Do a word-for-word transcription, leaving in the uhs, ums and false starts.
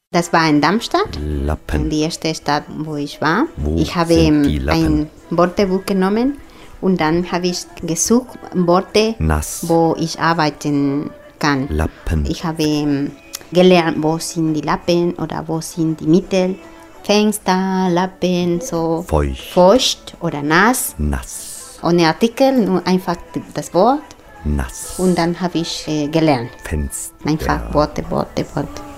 Das war in Darmstadt, Lappen. die erste Stadt, wo ich war. Wo ich habe sind die Lappen? ein Wörterbuch genommen und dann habe ich gesucht Worte, Nass. wo ich arbeiten kann. Lappen. Ich habe ähm, gelernt, wo sind die Lappen oder wo sind die Mittel. Fenster, Lappen, so Feucht. feucht oder nass. Nass. Ohne Artikel, nur einfach das Wort. Nass. Und dann habe ich äh, gelernt. Fenster. Einfach Worte, Worte, Worte.